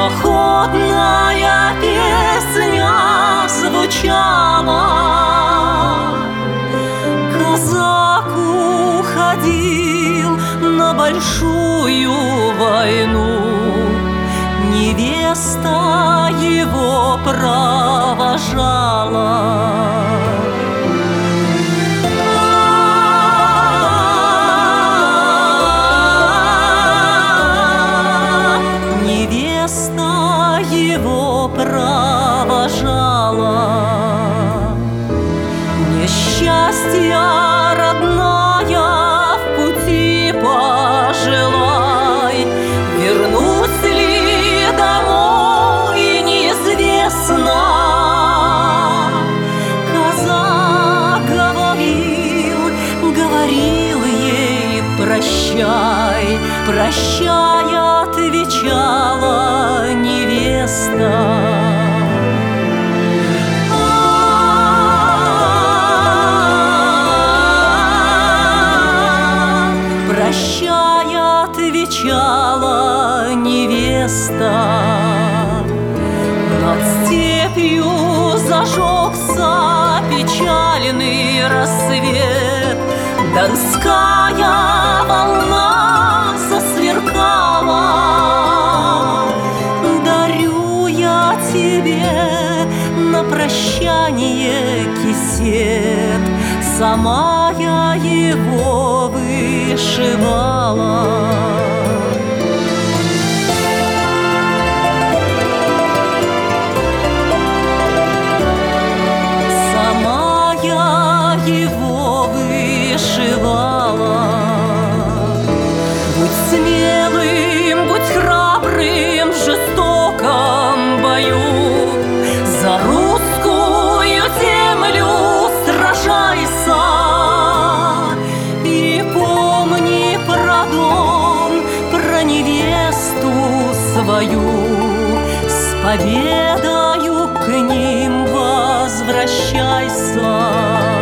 походная песня звучала. Казак уходил на большую войну, невеста его провожала. Невеста его провожала. Несчастья родная в пути пожелай, вернусь ли домой неизвестно. Казак говорил ей прощай, прощай, отвечала невеста. Прощай, отвечала невеста. Над степью зажегся печальный рассвет, донская волна засверкала. Дарю я тебе на прощание кисет, сама я его вышивала. Сама я его вышивала. Будь смелым, будь храбрым в жестоком бою, за русскую землю сражайся. И помни про дом, про невесту свою, с победою к ним возвращайся.